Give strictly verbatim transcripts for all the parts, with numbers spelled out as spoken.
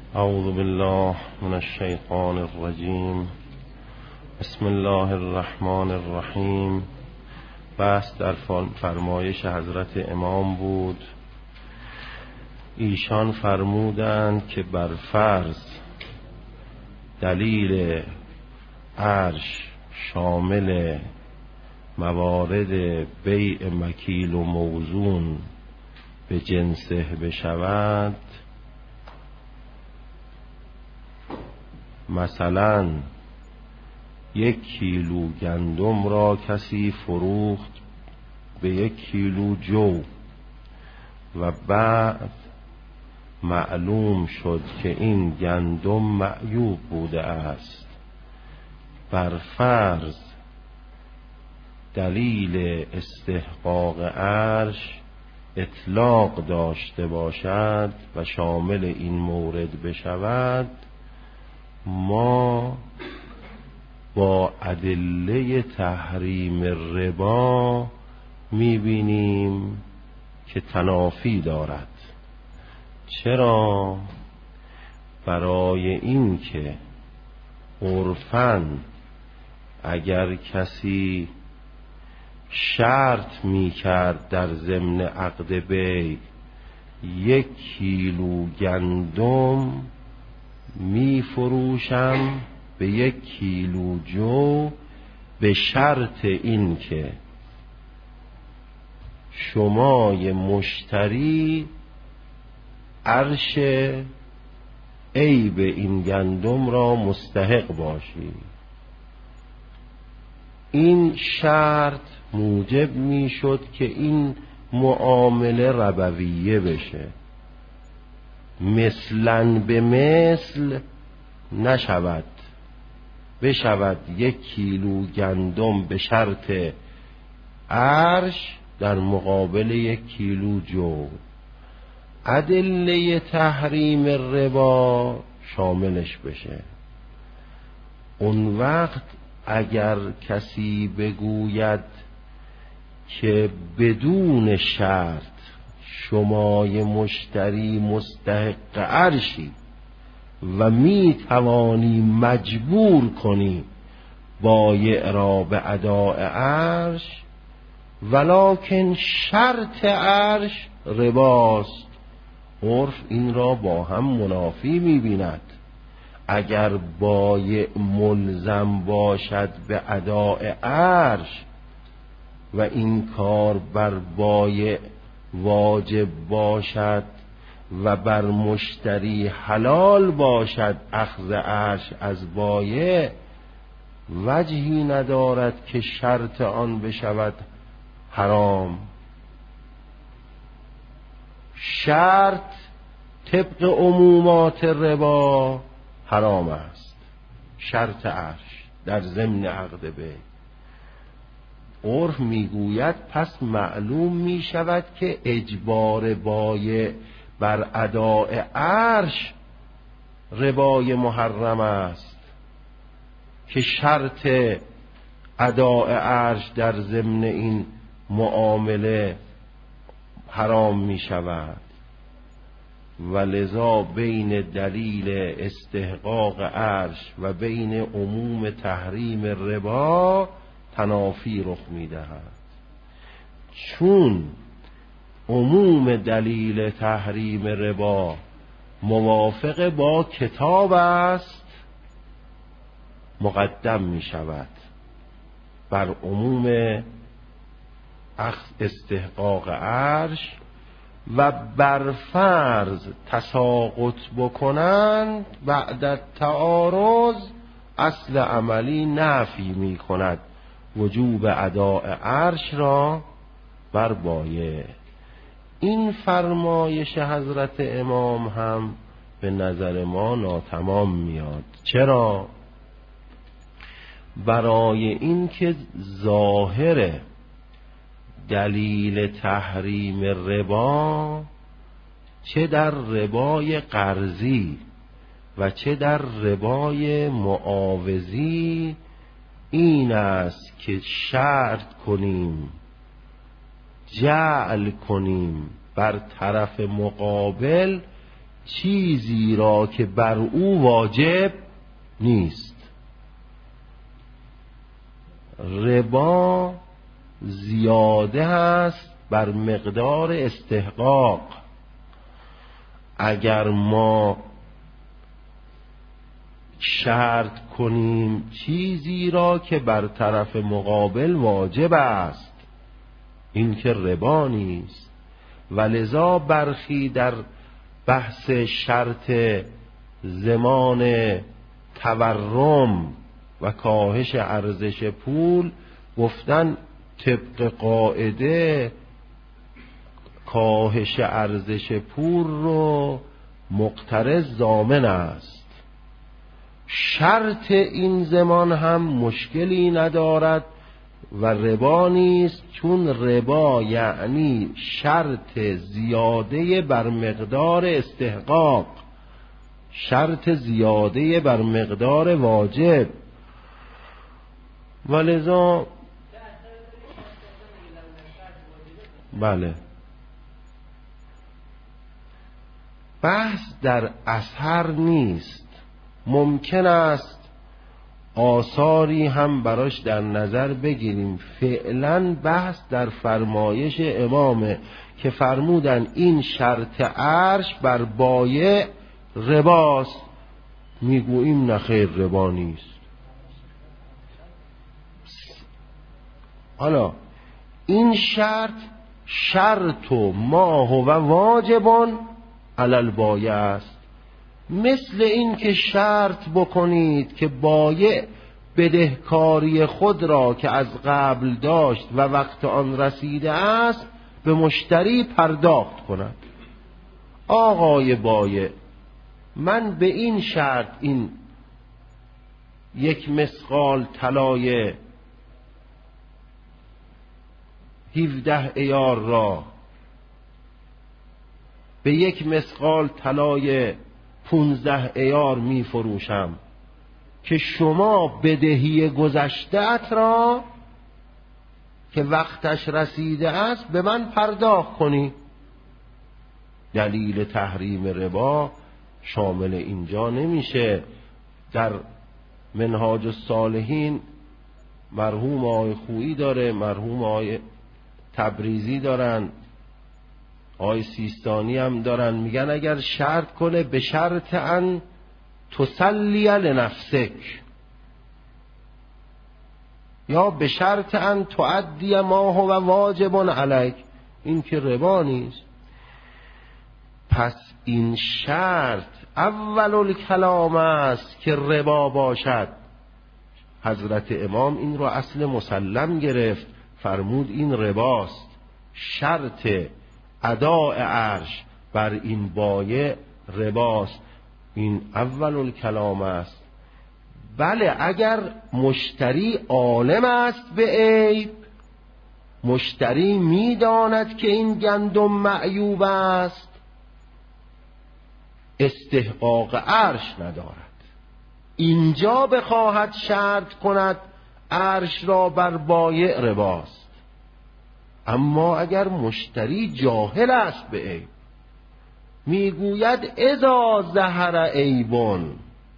اعوذ بالله من الشیطان الرجیم. بسم الله الرحمن الرحیم. بحث در فرمایش حضرت امام بود. ایشان فرمودند که بر فرض دلیل عرش شامل موارد بیع مکیل و موزون به جنسه بشود، مثلا یک کیلو گندم را کسی فروخت به یک کیلو جو و بعد معلوم شد که این گندم معیوب بوده است، بر فرض دلیل استحقاق عرش اطلاق داشته باشد و شامل این مورد بشود، ما با ادله تحریم ربا میبینیم که تنافی دارد. چرا؟ برای این که عرفاً اگر کسی شرط میکرد در ضمن عقد بیع یک کیلو گندم میفروشم به یک کیلو جو، به شرط این که شمای مشتری عرش عیب این گندم را مستحق باشی. این شرط موجب می شد که این معامله ربویه بشه، مثلاً به مثل نشود، بشود یک کیلو گندم به شرط عرش در مقابل یک کیلو جو، ادله تحریم ربا شاملش بشه. اون وقت اگر کسی بگوید که بدون شرط شمای مشتری مستحق عرشی و می توانی مجبور کنی بایع را به اداء عرش، ولکن شرط عرش رباست، عرف این را با هم منافی می بیند. اگر بایع ملزم باشد به اداء عرش و این کار بر بایع واجب باشد و بر مشتری حلال باشد اخذ عرش از بایع، وجهی ندارد که شرط آن بشود حرام. شرط طبق عمومات ربا حرام است، شرط عرش در ضمن عقد بیع. عرف میگوید پس معلوم میشود که اجبار بایع بر اداء عرش ربای محرم است، که شرط اداء عرش در ضمن این معامله حرام می شود. و لذا بین دلیل استحقاق عرش و بین عموم تحریم ربا تنافی رخ می دهد. چون عموم دلیل تحریم ربا موافق با کتاب است، مقدم می شود بر عموم استحقاق عرش، و بر فرض تساقط بکنند بعد تعارض اصل عملی نفی می کند وجوب اداء عرش را بر بایع. این فرمایش حضرت امام هم به نظر ما ناتمام میاد. چرا؟ برای این که ظاهر دلیل تحریم ربا چه در ربای قرضی و چه در ربای معاوضی این است که شرط کنیم، جعل کنیم بر طرف مقابل چیزی را که بر او واجب نیست. ربا زیاده است بر مقدار استحقاق. اگر ما شرط کنیم چیزی را که بر طرف مقابل واجب است، این که ربا نیست. ولذا برخی در بحث شرط زمان تورم و کاهش ارزش پول گفتن طبق قاعده کاهش ارزش پول رو مقترض ضامن است. شرط این زمان هم مشکلی ندارد و ربا نیست، چون ربا یعنی شرط زیاده بر مقدار استحقاق، شرط زیاده بر مقدار واجب. ولذا بله، بحث در اثر نیست. ممکن است آثاری هم براش در نظر بگیریم. فعلا بحث در فرمایش امامه که فرمودن این شرط عرش بر بایع رباست. میگوییم نخیر، ربا نیست. حالا این شرط شرط و ما هو واجبون علی البایع است. مثل این که شرط بکنید که بایع بدهکاری خود را که از قبل داشت و وقت آن رسیده است به مشتری پرداخت کند. آقای بایع، من به این شرط این یک مسقال طلای هفده ایار را به یک مسقال طلای پونزده ایار می فروشم که شما بدهی گذشته‌ات را که وقتش رسیده است به من پرداخت کنی. دلیل تحریم ربا شامل اینجا نمیشه. در منهاج الصالحین مرحوم آقای خویی داره، مرحوم آقای تبریزی دارن، آقای سیستانی هم دارن، میگن اگر شرط کنه به شرط ان تسلی لنفسک یا به شرط ان تؤدی ما هو واجب علیک، این که ربا نیست. پس این شرط اول الکلام است که ربا باشد. حضرت امام این رو اصل مسلم گرفت، فرمود این رباست. شرط اداء عرش بر این بایع رباست. این اول الکلام است. بله، اگر مشتری عالم است به عیب، مشتری میداند که این گندم معیوب است، استحقاق عرش ندارد. اینجا بخواهد شرط کند عرش را بر بایع رباست. اما اگر مشتری جاهل است به عیب، میگوید اذا ظهر عیبون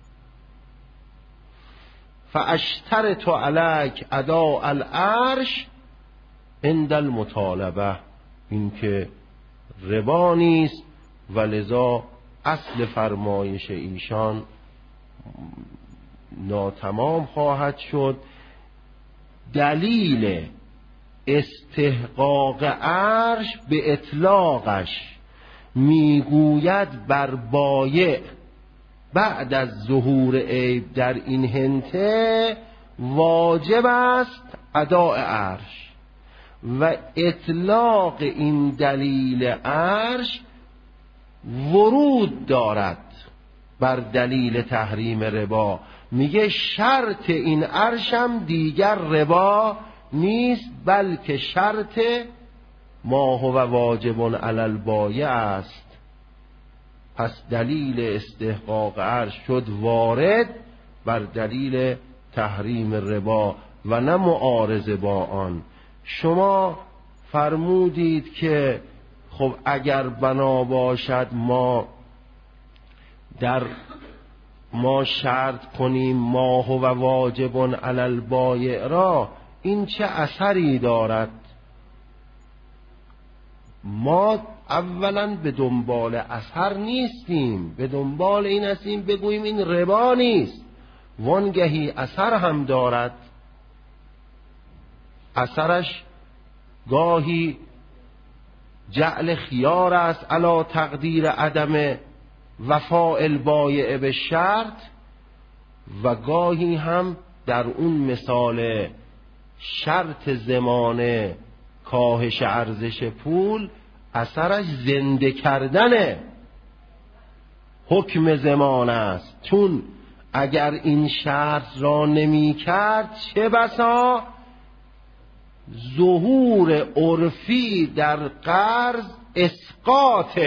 فاشترط علیک اداء العرش عند المطالبه، این که ربا نیست. ولذا اصل فرمایش ایشان ناتمام خواهد شد. دلیل استحقاق عرش به اطلاقش میگوید بر بایع بعد از ظهور عیب در این هنته واجب است اداء عرش، و اطلاق این دلیل عرش ورود دارد بر دلیل تحریم ربا. میگه شرط این عرشم دیگر ربا نیست، بلکه شرط ما هو واجب علی البایع است. پس دلیل استحقاق عرش شد وارد بر دلیل تحریم ربا و نه معارضه با آن. شما فرمودید که خب اگر بنا باشد ما در ما شرط کنیم ما هو واجب علی البایع را، این چه اثری دارد؟ ما اولا به دنبال اثر نیستیم، به دنبال این هستیم بگوییم این ربا نیست، وانگهی اثر هم دارد. اثرش گاهی جعل خیار است علی تقدیر عدم وفاء البایع به شرط، و گاهی هم در اون مثال شرط زمانه کاهش ارزش پول اثرش زنده کردن حکم زمان است، چون اگر این شرط را نمی کرد چه بسا ظهور عرفی در قرض اسقاط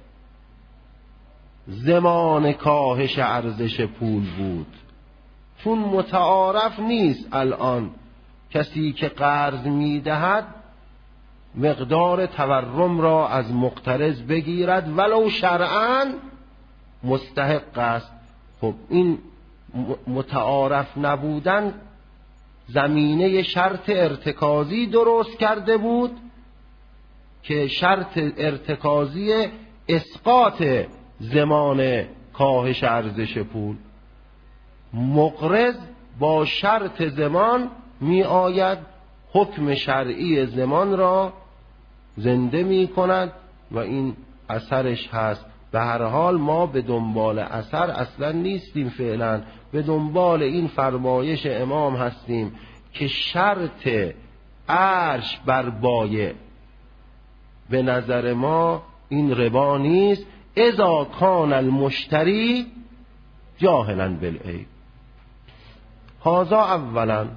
زمان کاهش ارزش پول بود. چون متعارف نیست الان کسی که قرض میدهد مقدار تورم را از مقترض بگیرد ولو شرعاً مستحق است. خب این متعارف نبودن زمینه شرط ارتکازی درست کرده بود که شرط ارتکازی اسقاط زمان کاهش ارزش پول. مقرض با شرط زمان می آید حکم شرعی زمان را زنده می کند و این اثرش هست. به هر حال ما به دنبال اثر اصلا نیستیم، فعلا به دنبال این فرمایش امام هستیم که شرط عرش بر بایع به نظر ما این ربا نیست اذا کان المشتری جاهلا بالعیب. هذا اولا.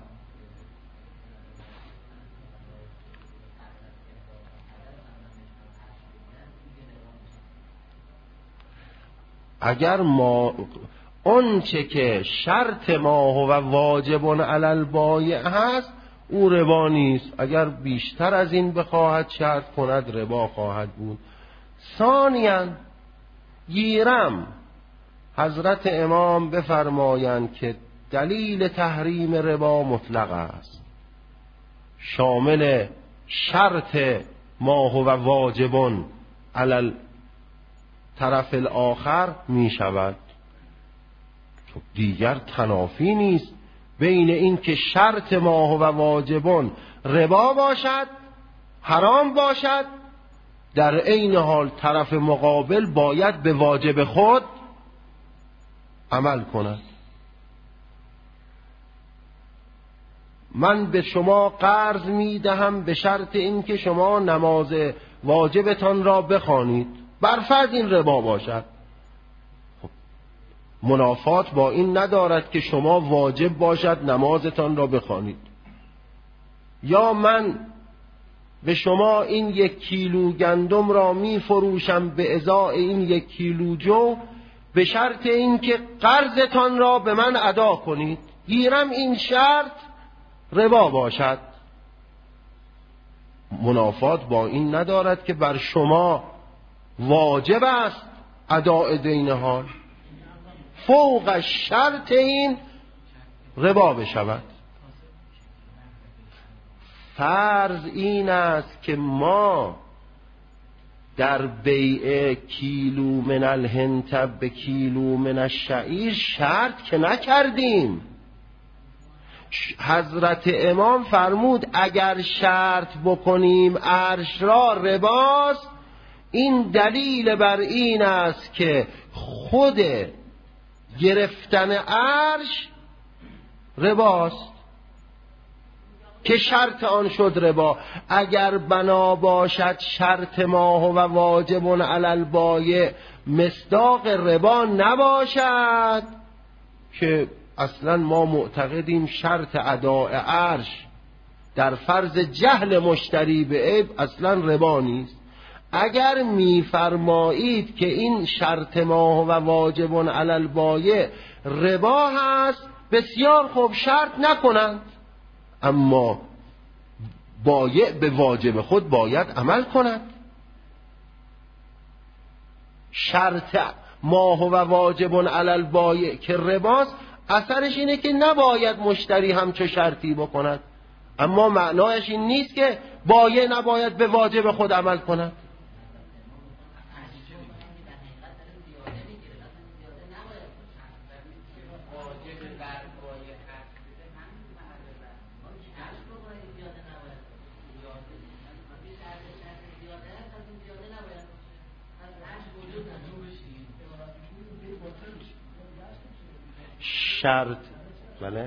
اگر ما اونچه که شرط ما هو واجب علی البایع هست او ربا نیست، اگر بیشتر از این بخواهد شرط کند ربا خواهد بود. ثانیاً گیرم حضرت امام بفرمایند که دلیل تحریم ربا مطلق است، شامل شرط ما هو واجب علی طرف الاخر می شود. دیگر تنافی نیست بین این که شرط ما هو واجب ربا باشد، حرام باشد، در عین حال طرف مقابل باید به واجب خود عمل کند. من به شما قرض می دهم به شرط این که شما نماز واجبتان را بخوانید، برفرض این ربا باشد. خب منافات با این ندارد که شما واجب باشد نمازتان را بخوانید. یا من به شما این یک کیلو گندم را می فروشم به ازای این یک کیلو جو به شرط این که قرضتان را به من ادا کنید، گیرم این شرط ربا باشد. منافات با این ندارد که بر شما واجب است اداء دین حال، فوق شرط این ربا بشود. فرض این است که ما در بیع کیلو من الهنتب به کیلو من الشعیر شرط که نکردیم. حضرت امام فرمود اگر شرط بکنیم عرش را رباست. این دلیل بر این است که خود گرفتن عرش رباست که شرط آن شد ربا. اگر بنا باشد شرط ما هو واجب علی البایع مصداق ربا نباشد، که اصلا ما معتقدیم شرط اداء عرش در فرض جهل مشتری به عیب اصلا ربا نیست. اگر میفرمایید که این شرط ما هو واجب علی البایع ربا هست، بسیار خوب، شرط نکنند، اما بایع به واجب خود باید عمل کند. شرط ما هو واجب علی البایع که رباست، اثرش اینه که نباید مشتری همچو شرطی بکند، اما معنایش این نیست که بایع نباید به واجب خود عمل کند. شرط بله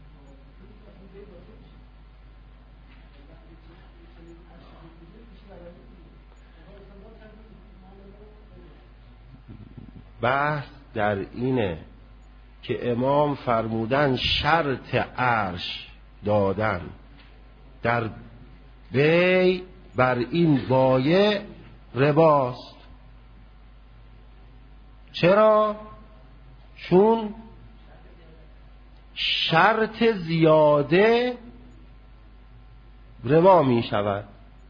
بحث در اینه که امام فرمودن شرط عرش دادن در بی بر این بایع رباست. چرا؟ چون شرط زیاده ربا می شود.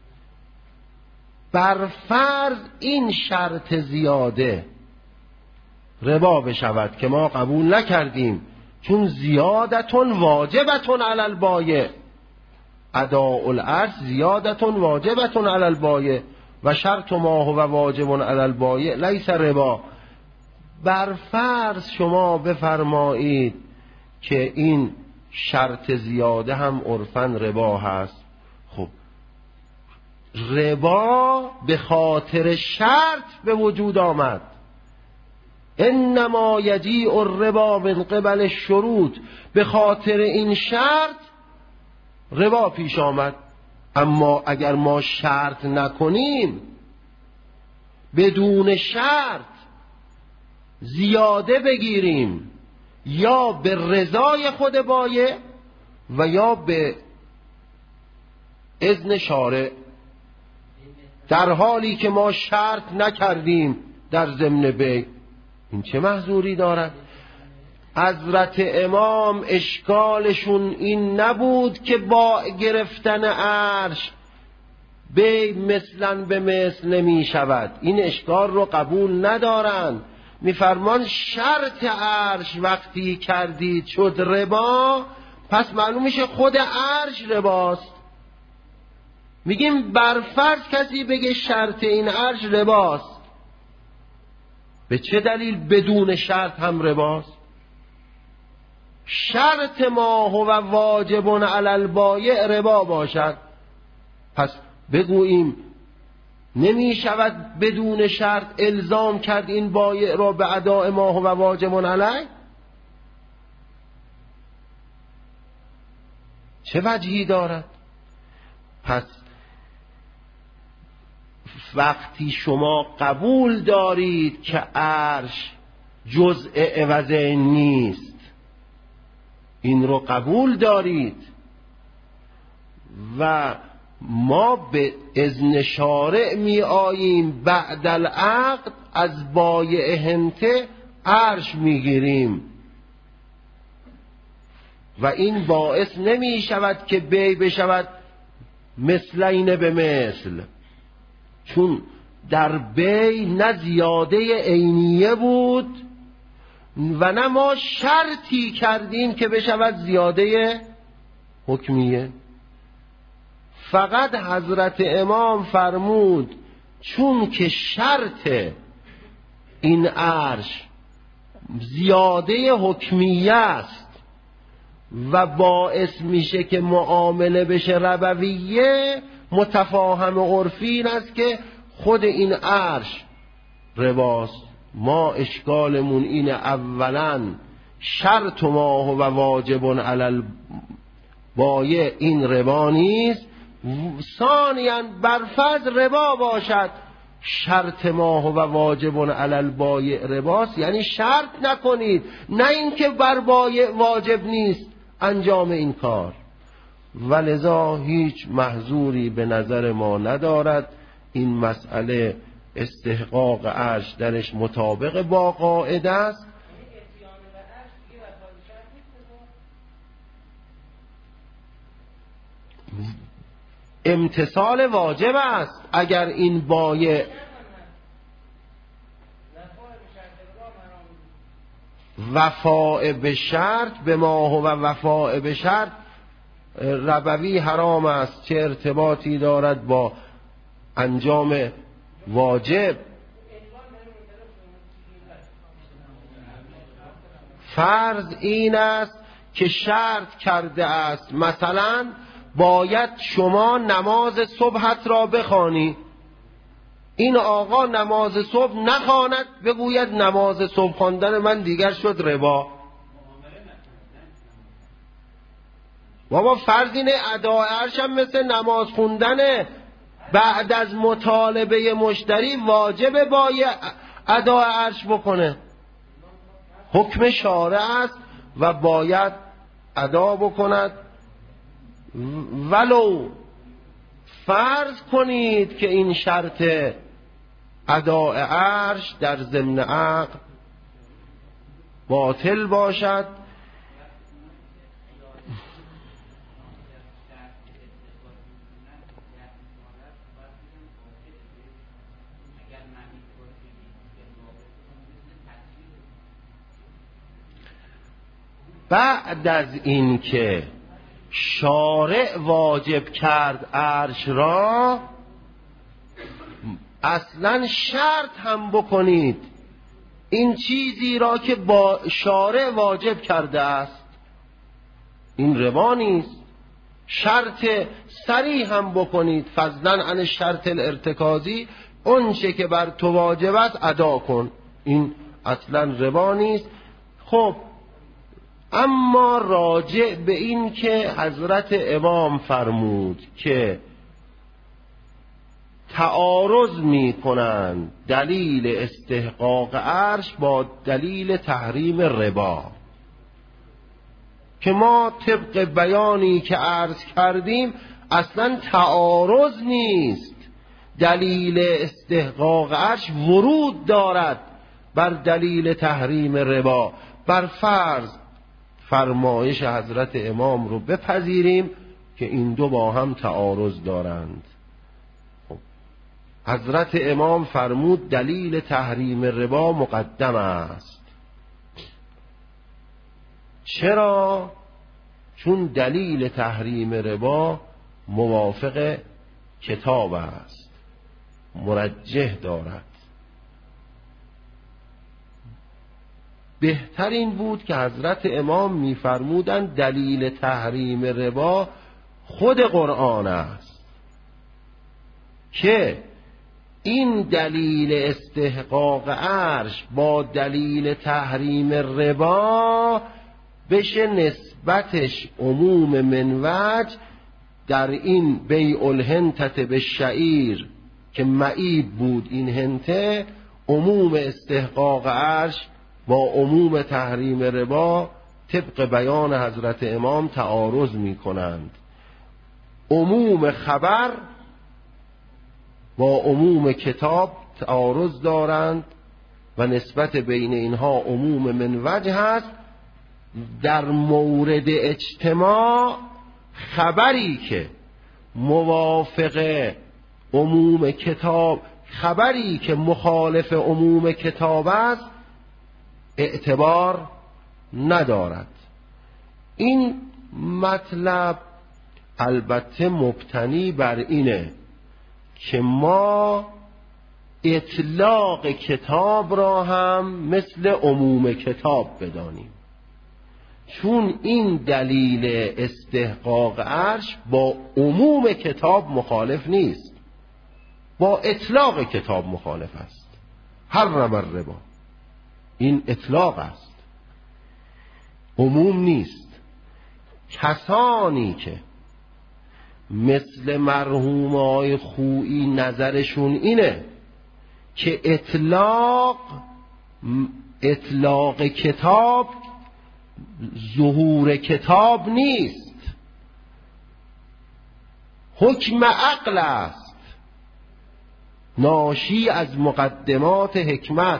بر فرض این شرط زیاده ربا بشود که ما قبول نکردیم، چون زیادتون واجبتون علی البایع، اداء العرض زیادتون واجبتون علی البایع و شرط ما هو واجب علی البایع لیس ربا. بر فرض شما بفرمایید که این شرط زیاده هم عرفاً ربا هست. خب ربا به خاطر شرط به وجود آمد. انما یجیء الربا من قبل الشروط، به خاطر این شرط ربا پیش آمد. اما اگر ما شرط نکنیم، بدون شرط زیاده بگیریم، یا به رضای خود بایع و یا به اذن شارع، در حالی که ما شرط نکردیم در ضمن بیع، این چه محذوری دارد؟ حضرت امام اشکالشون این نبود که با گرفتن عرش بیع مثلا به مثل نمی شود، این اشکال رو قبول ندارن. میفرمان شرط عرش وقتی کردید شد ربا، پس معلوم میشه خود عرش رباست. میگیم برفرض کسی بگه شرط این عرش رباست، به چه دلیل بدون شرط هم رباست؟ شرط ما هو واجب علی البایع ربا باشد، پس بگوییم نمی شود بدون شرط الزام کرد این بایع را به اداء ما هو واجب علیه؟ چه وجهی دارد؟ پس وقتی شما قبول دارید که عرش جزء عوضین نیست، این رو قبول دارید و ما به اذن شارع می آییم، بعد العقد از بایع هنته عرش می گیریم و این باعث نمی شود که بیع بشود مثلین به مثل، چون در بیع نه زیاده عینیه بود و نه ما شرطی کردیم که بشود زیاده حکمیه. فقط حضرت امام فرمود چون که شرط این عرش زیاده حکمیه است و باعث میشه که معامله بشه ربویه، متفاهم عرفی این است که خود این عرش رباست. ما اشکالمون اینه اولا شرط ما هو واجب علی البایع این ربا نیست، ثانیاً برفرض ربا باشد شرط ما هو واجب علی البایع رباست، یعنی شرط نکنید، نه اینکه بر بایع واجب نیست انجام این کار. ولذا هیچ محذوری به نظر ما ندارد این مسئله استحقاق عرش درش مطابق با قاعده است. امتثال واجب است. اگر این بایع وفاء به شرط به ما هو وفاء به شرط ربوی حرام است، چه ارتباطی دارد با انجام واجب. فرض این است که شرط کرده است مثلا باید شما نماز صبحت را بخوانی، این آقا نماز صبح نخواند، بگوید نماز صبح خواندن من دیگر شد ربا. بابا فرض اینه اداء عرش هم مثل نماز خوندنه، بعد از مطالبه مشتری واجب باید اداء عرش بکنه، حکم شارع است و باید ادا بکند. ولو فرض کنید که این شرط اداء عرش در ضمن عقد باطل باشد، بعد از این که شارع واجب کرد عرش را اصلا شرط هم بکنید این چیزی را که با شارع واجب کرده است، این روا نیست. شرط صریح هم بکنید فضلا عن شرط الارتکازی، اون چه که بر تو واجب است ادا کن، این اصلا روا نیست. خب اما راجع به این که حضرت امام فرمود که تعارض می کنند دلیل استحقاق عرش با دلیل تحریم ربا، که ما طبق بیانی که عرض کردیم اصلا تعارض نیست، دلیل استحقاق عرش ورود دارد بر دلیل تحریم ربا. بر فرض فرمایش حضرت امام رو بپذیریم که این دو با هم تعارض دارند. خب. حضرت امام فرمود دلیل تحریم ربا مقدم است. چرا؟ چون دلیل تحریم ربا موافق کتاب است، مرجح دارد. بهترین بود که حضرت امام می‌فرمودند دلیل تحریم ربا خود قرآن است، که این دلیل استحقاق عرش با دلیل تحریم ربا بشه نسبتش عموم منوج در این بیع الهنته به شعیر که معیب بود، این هنته عموم استحقاق عرش با عموم تحریم ربا طبق بیان حضرت امام تعارض می کنند. عموم خبر با عموم کتاب تعارض دارند و نسبت بین اینها عموم منوج هست. در مورد اجتماع خبری که موافق عموم کتاب، خبری که مخالف عموم کتاب است اعتبار ندارد. این مطلب البته مبتنی بر اینه که ما اطلاق کتاب را هم مثل عموم کتاب بدانیم، چون این دلیل استحقاق عرش با عموم کتاب مخالف نیست، با اطلاق کتاب مخالف است. حرم الربا، این اطلاق است، عموم نیست. کسانی که مثل مرحوم آقای خویی نظرشون اینه که اطلاق اطلاق کتاب ظهور کتاب نیست، حکم عقل است، ناشی از مقدمات حکمت،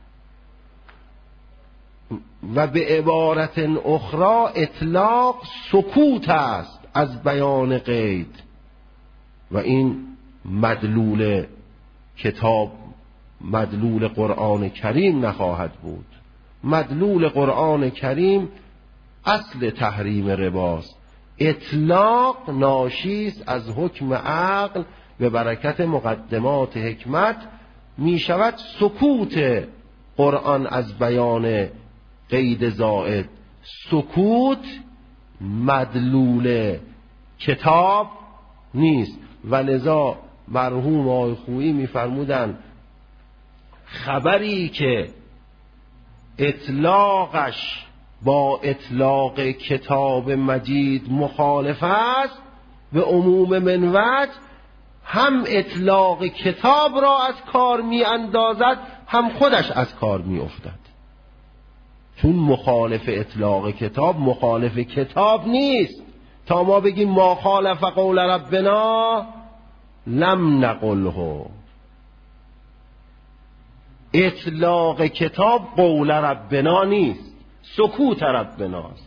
و به عبارت اخرى اطلاق سکوت است از بیان قید، و این مدلول کتاب، مدلول قرآن کریم نخواهد بود. مدلول قرآن کریم اصل تحریم رباست. اطلاق ناشیست از حکم عقل به برکت مقدمات حکمت می شود سکوت قرآن از بیان قید زائد. سکوت مدلول کتاب نیست و لذا مرحوم آقای خویی می فرمودن خبری که اطلاقش با اطلاق کتاب مجید مخالف است به عموم من وجه، هم اطلاق کتاب را از کار می اندازد هم خودش از کار می افتد. چون مخالف اطلاق کتاب مخالف کتاب نیست تا ما بگیم ما خالف قول ربنا لم نقله. اطلاق کتاب قول ربنا نیست، سکوت ربناست.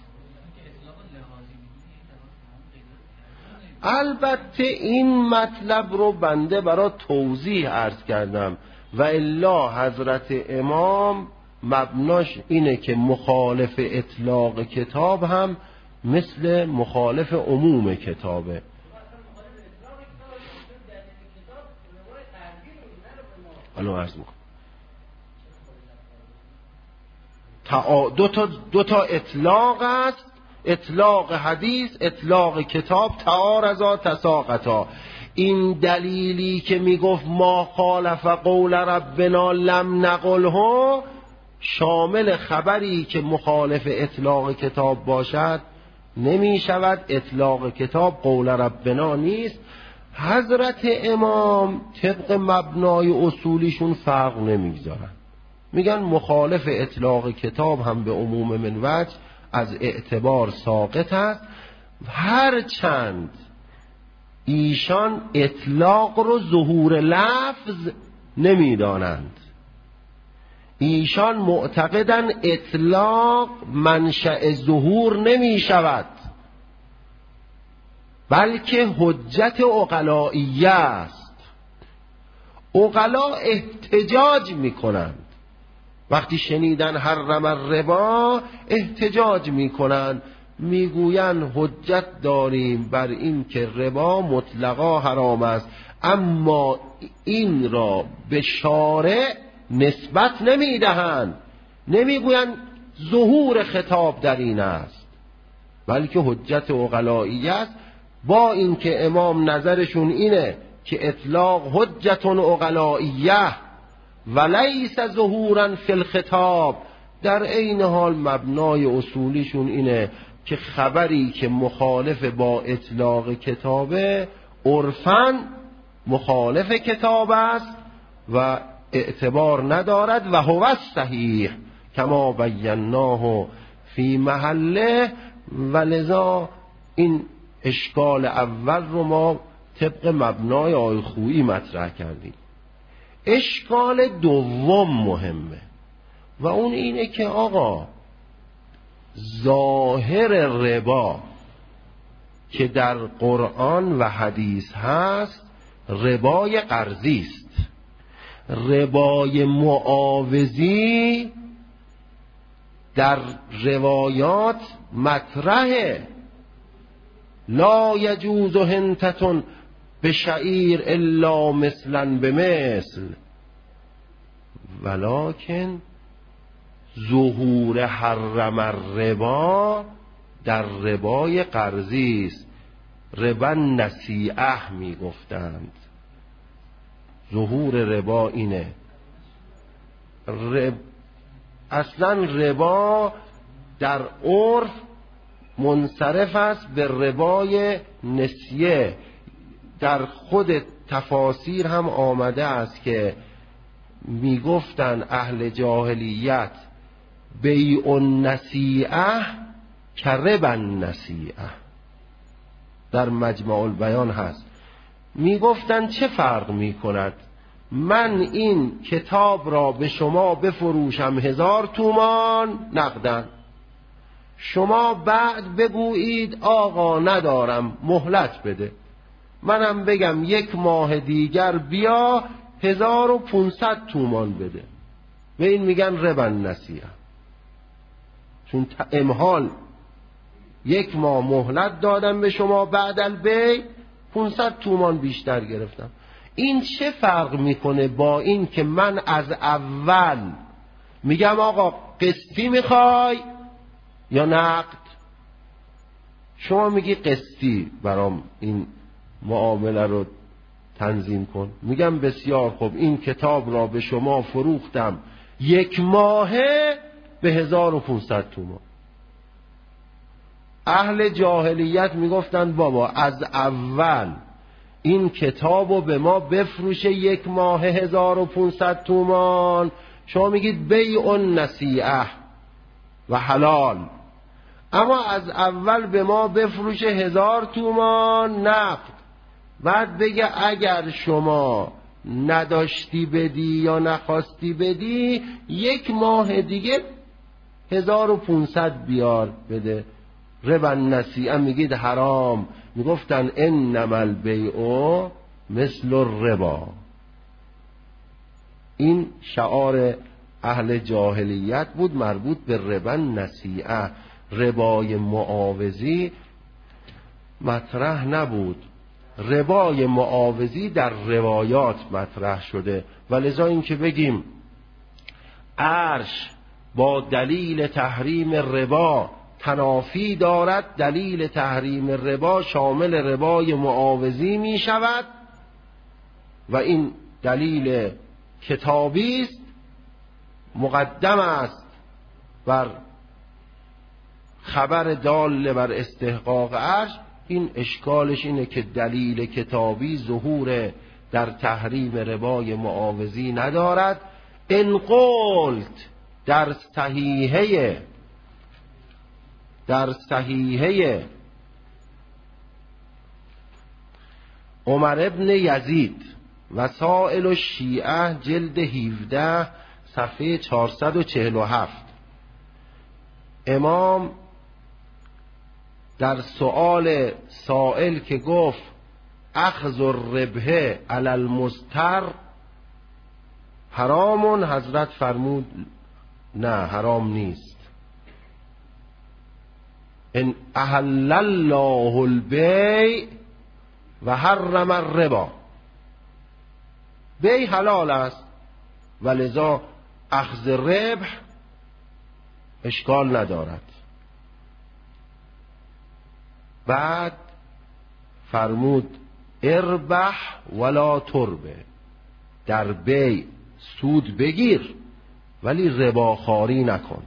البته این مطلب رو بنده برای توضیح عرض کردم و الا حضرت امام مبناش اینه که مخالف اطلاق کتاب هم مثل مخالف عموم کتابه. الان عرض میکنم دو تا, دو تا اطلاق است، اطلاق حدیث، اطلاق کتاب، تعارضا تساقطا. این دلیلی که میگفت ما خالف قول ربنا لم نقله شامل خبری که مخالف اطلاق کتاب باشد نمی شود. اطلاق کتاب قول ربنا نیست. حضرت امام طبق مبنای اصولیشون فرق نمیگذارن، میگن مخالف اطلاق کتاب هم به عموم من وجه از اعتبار ساقط است، هرچند ایشان اطلاق رو ظهور لفظ نمیدانند. ایشان معتقدن اطلاق منشأ ظهور نمی شود بلکه حجت عقلائیه است. عقلا احتجاج می کنند، وقتی شنیدن حرم الربا احتجاج می کنند، می گویند حجت داریم بر این که ربا مطلقا حرام است، اما این را به شارع نسبت نمی دهند، نمی گویند ظهور خطاب در این است بلکه حجت عقلائیه است. با اینکه امام نظرشون اینه که اطلاق حجت عقلائیه ولیس ظهورا فی الخطاب، در عین حال مبنای اصولیشون اینه که خبری که مخالف با اطلاق کتابه عرفاً مخالف کتاب است و اعتبار ندارد و هو الصحیح کما بیناه فی محله. ولذا این اشکال اول رو ما طبق مبنای آقای خویی مطرح کردیم. اشکال دوم مهمه و اون اینه که آقا ظاهر ربا که در قرآن و حدیث هست ربای قرضی است. ربای معاوضی در روایات مطرحه، لا یجوز هنتتون به شعیر الا مثلا به مثل، ولکن ظهور حرم الربا در ربای قرضی است. ربا نصیعه می گفتند. ظهور ربا اینه. رب... اصلا ربا در عرف منصرف است به ربای نسیه. در خود تفاسیر هم آمده است که می گفتن اهل جاهلیت بیع النسیعه که ربا النسیعه. در مجمع البیان هست. می گفتن چه فرق می کند من این کتاب را به شما بفروشم هزار تومان نقدن، شما بعد بگویید آقا ندارم مهلت بده، منم بگم یک ماه دیگر بیا هزار و پونصد تومان بده، به این میگن ربا النسیعه. چون امحال یک ماه مهلت دادم به شما، بعد البیع پانصد تومان بیشتر گرفتم. این چه فرق میکنه با این که من از اول میگم آقا قسطی میخوای یا نقد؟ شما میگی قسطی برام این معامله رو تنظیم کن. میگم بسیار خوب، این کتاب را به شما فروختم یک ماهه به هزار و پونصد تومان. اهل جاهلیت میگفتن بابا از اول این کتابو به ما بفروشه یک ماه هزار و پونصد تومان. شما میگید بیع نصیعه و حلال، اما از اول به ما بفروشه هزار تومان نقد، بعد بگه اگر شما نداشتی بدی یا نخواستی بدی یک ماه دیگه هزار و پونصد بیار بده. ربا نصیعه میگید حرام. میگفتن انما البیع مثل الربا. این شعار اهل جاهلیت بود مربوط به ربا نصیعه. ربای معاوضی مطرح نبود. ربای معاوضی در روایات مطرح شده و لذا این که بگیم عرش با دلیل تحریم ربا تنافی دارد، دلیل تحریم ربا شامل ربای معاوضی می شود و این دلیل کتابی است، مقدم است بر خبر دال بر استحقاق عرش. این اشکالش اینه که دلیل کتابی ظهور در تحریم ربای معاوضی ندارد. ان قلت در صحیحه در صحیحه عمر ابن یزید وسائل الشیعه جلد هفده صفحه چهارصد و چهل و هفت امام در سؤال سائل که گفت اخذ الربح علی المضطر حرامون، حضرت فرمود نه حرام نیست. ان احل الله البیع و حرم الربا. بیع حلال است و لذا اخذ ربح اشکال ندارد. بعد فرمود اربح ولا تربه، در بیع سود بگیر ولی رباخواری نکن.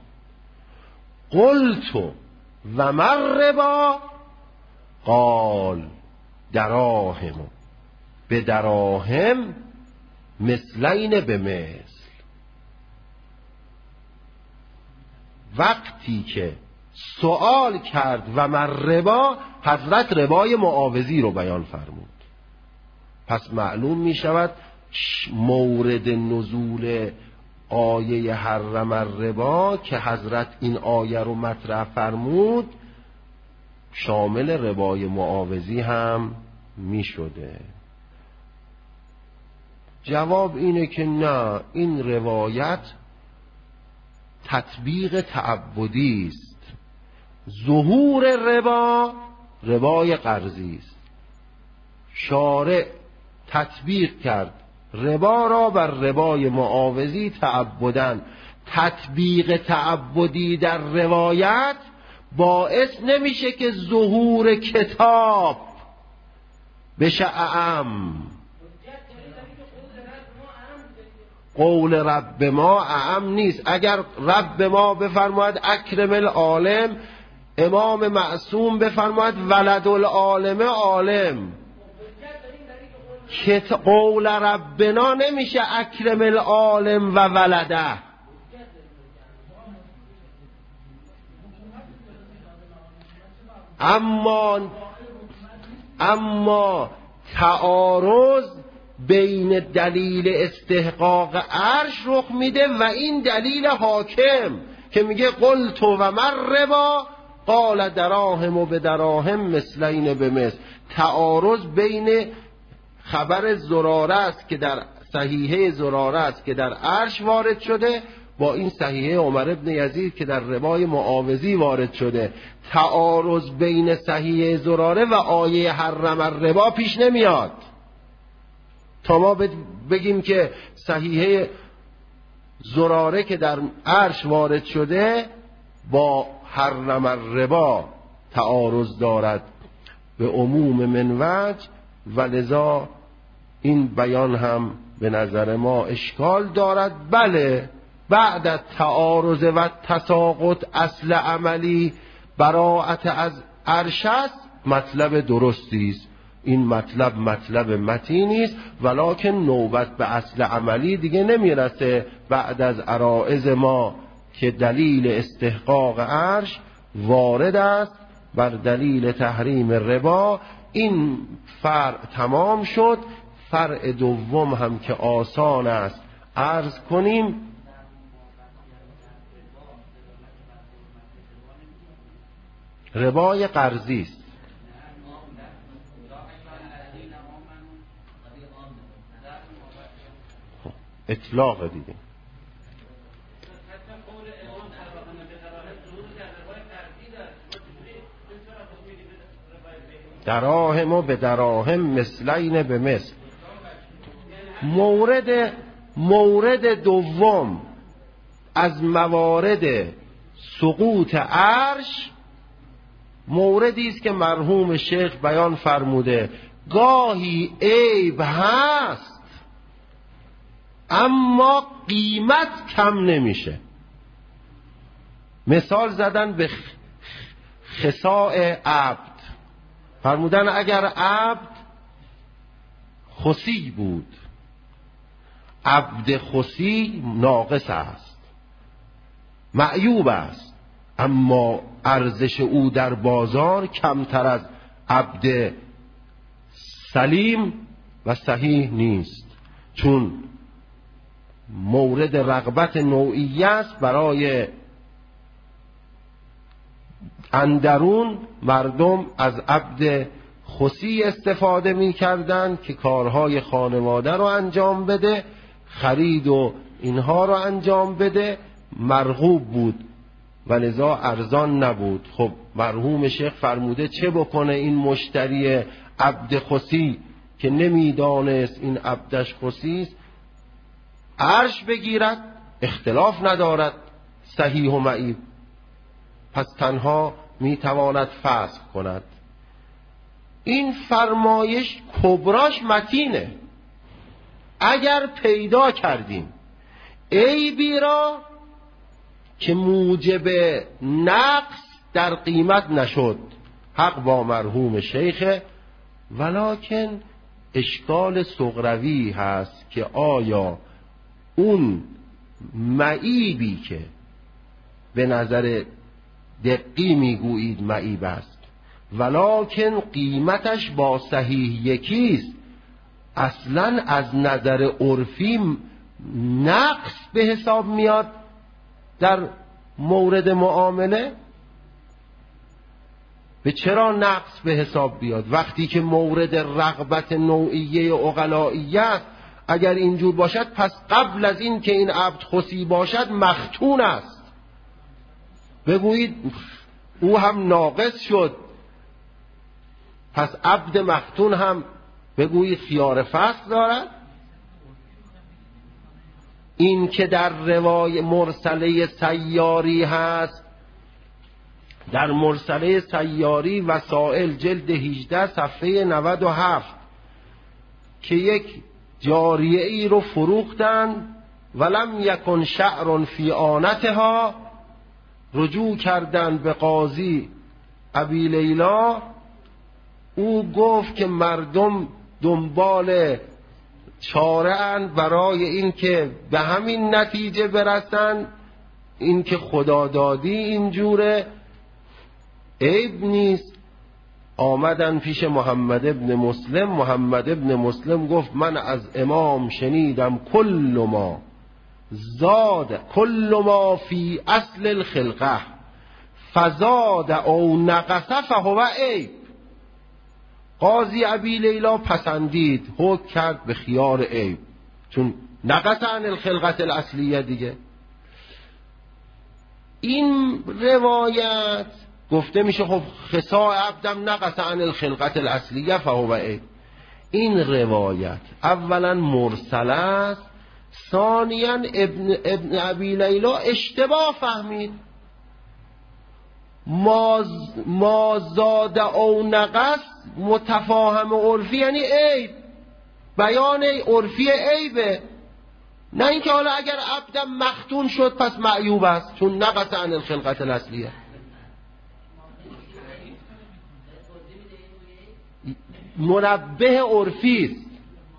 قلت و من ربا؟ قال دراهم به دراهم مثلین به مثل. وقتی که سوال کرد و من ربا، حضرت ربای معاوضی رو بیان فرمود. پس معلوم می شود مورد نزول آیه حرم الربا که حضرت این آیه رو مطرح فرمود شامل ربای معاوضی هم می شده. جواب اینه که نه، این روایت تطبیق تعبدی است. ظهور ربا ربای قرضی است. شارع تطبیق کرد ربا را بر ربای معاوضی تعبداً. تطبیق تعبدی در روایت باعث نمیشه که ظهور کتاب بشه اعم. قول رب ما اعم نیست. اگر رب ما بفرماید اکرم العالم، امام معصوم بفرماید ولد العالم عالم، قول ربنا نمیشه اکرم العالم و ولده. اما اما تعارض بین دلیل استحقاق عرش رخ میده و این دلیل حاکم که میگه قلت و من ربا قال دراهم و به دراهم مثلین به مثل. تعارض بین خبر زراره است که در صحیحه زراره است که در عرش وارد شده با این صحیحه عمر ابن یزید که در ربای معاوضی وارد شده، تعارض بین صحیحه زراره و آیه حرم الربا پیش نمیاد. تا ما بگیم که صحیحه زراره که در عرش وارد شده با حرم الربا تعارض دارد به عموم من وجه، و لذا این بیان هم به نظر ما اشکال دارد. بله، بعد از تعارض و تساقط اصل عملی براءت از عرش است، مطلب درستی است. این مطلب مطلب متینی است، ولکن نوبت به اصل عملی دیگه نمیرسه بعد از عرائض ما که دلیل استحقاق عرش وارد است بر دلیل تحریم ربا. این فرع تمام شد. فرع دوم هم که آسان است عرض کنیم. ربای قرضی است. اطلاق دیگه. دراهم و به دراهم مثلین به مثل. مورد مورد دوم از موارد سقوط عرش موردی است که مرحوم شیخ بیان فرموده گاهی عیب هست اما قیمت کم نمیشه. مثال زدن به خساء عبد، فرمودن اگر عبد خسی بود، عبد خسی ناقص است، معیوب است، اما ارزش او در بازار کمتر از عبد سلیم و صحیح نیست، چون مورد رغبت نوعی است. برای اندرون مردم از عبد خسی استفاده می کردن که کارهای خانواده رو انجام بده، خرید و اینها رو انجام بده، مرغوب بود و لذا ارزان نبود. خب مرحوم شیخ فرموده چه بکنه این مشتری عبد خسی که نمیدانست این عبدش خسی است؟ عرش بگیرد، اختلاف ندارد صحیح و معیب، پس تنها میتواند فسخ کند. این فرمایش کبراش متینه. اگر پیدا کردیم عیبی را که موجب نقص در قیمت نشد، حق با مرحوم شیخه، ولکن اشکال صغروی هست که آیا اون معیبی که به نظر دقیق میگویید معیب است ولکن قیمتش با صحیح یکیست، اصلا از نظر عرفی نقص به حساب میاد در مورد معامله؟ به چرا نقص به حساب بیاد وقتی که مورد رغبت نوعیه عقلائیه است؟ اگر اینجور باشد پس قبل از این که این عبد خسی باشد مختون است. بگویید او هم ناقص شد، پس عبد مختون هم بگویید خیار فسخ دارد. این که در روای مرسله سیاری هست، در مرسله سیاری وسائل جلد هجده صفحه نود و هفت که یک جاریه ای رو فروختند ولم یکن شعر فی آنتها، رجوع کردند به قاضی ابی لیلا، او گفت که مردم دنبال چاره اند برای این که به همین نتیجه برسند، این که خدا دادی اینجوره، عیب نیست. آمدن پیش محمد ابن مسلم، محمد ابن مسلم گفت من از امام شنیدم کل ما زاد کل ما فی اصل الخلقه فزاد او نقص فهو عیب. قاضی ابی لیلا پسندید، حکم کرد به خیار عیب، چون نقص عن الخلقت الاصلیه دیگه. این روایت گفته میشه خب خصاء عبدم نقص عن الخلقت الاصلیه فهو عیب. این روایت اولا مرسل است، ثانیا ابن, ابن ابی لیلا اشتباه فهمید. ما زاد او نقص متفاهم عرفی یعنی عیب، بیان عرفی عیبه، نه اینکه حالا اگر عبدم مختون شد پس معیوب است چون نقص عن الخلقت الاصلیه. منبه عرفی است،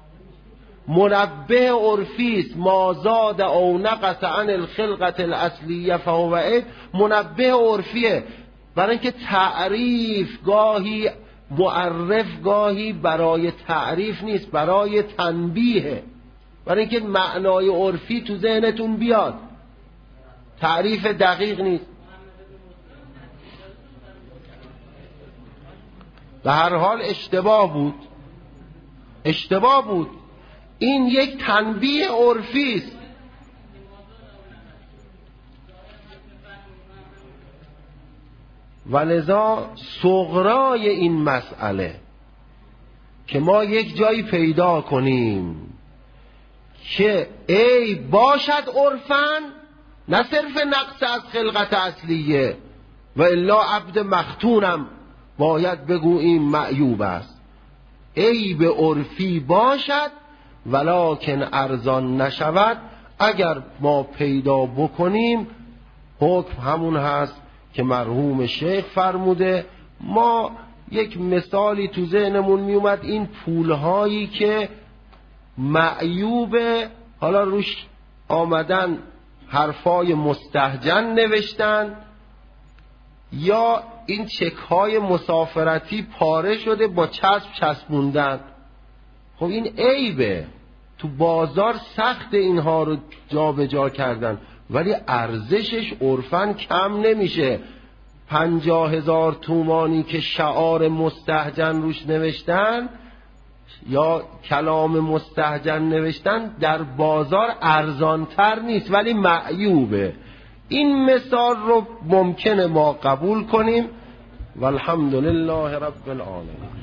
منبه عرفی است. ما زاد او نقص عن الخلقت الاصلیه فهو عیب، منبه عرفیه، برای اینکه تعریف گاهی معرف گاهی برای تعریف نیست، برای تنبیه، برای اینکه معنای عرفی تو ذهنتون بیاد، تعریف دقیق نیست. به هر حال اشتباه بود، اشتباه بود. این یک تنبیه عرفی است. و لذا صغرای این مسئله که ما یک جایی پیدا کنیم که ای باشد عرفن، نه صرف نقص از خلقت اصلیه، و الا عبد مختونم باید بگوییم معیوب است. عیب عرفی باشد ولکن ارزان نشود. اگر ما پیدا بکنیم حکم همون هست که مرحوم شیخ فرموده. ما یک مثالی تو ذهنمون میومد، این پولهایی که معیوبه حالا روش آمدن حرفای مستهجن نوشتن، یا این چک‌های مسافرتی پاره شده با چسب چسبوندن. خب این عیبه، تو بازار سخت اینها رو جا به جا کردن، ولی ارزشش عرفاً کم نمیشه. پنجاه هزار تومانی که شعار مستهجن روش نوشتن یا کلام مستهجن نوشتن در بازار ارزانتر نیست ولی معیوبه. این مثال رو ممکنه ما قبول کنیم. والحمد لله رب العالمین.